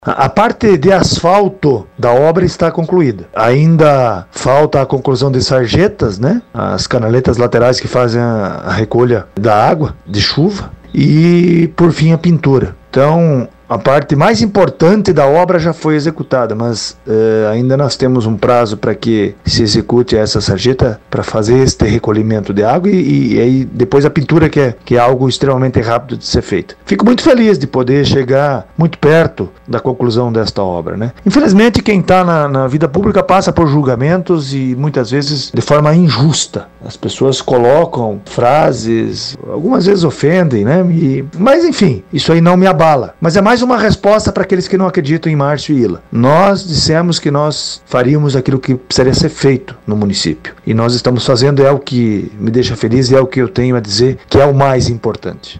A parte de asfalto da obra está concluída. Ainda falta a conclusão de sarjetas, né? As canaletas laterais que fazem a recolha da água de chuva. E, por fim, a pintura. Então, a parte mais importante da obra já foi executada, mas ainda nós temos um prazo para que se execute essa sarjeta para fazer este recolhimento de água e aí depois a pintura que é algo extremamente rápido de ser feito. Fico muito feliz de poder chegar muito perto da conclusão desta obra, né? Infelizmente, quem está na vida pública passa por julgamentos e muitas vezes de forma injusta. As pessoas colocam frases, algumas vezes ofendem, né? Mas enfim, isso aí não me abala. Mas é mais uma resposta para aqueles que não acreditam em Márcio e Ila. Nós dissemos que nós faríamos aquilo que precisaria ser feito no município. E nós estamos fazendo, é o que me deixa feliz e é o que eu tenho a dizer que é o mais importante.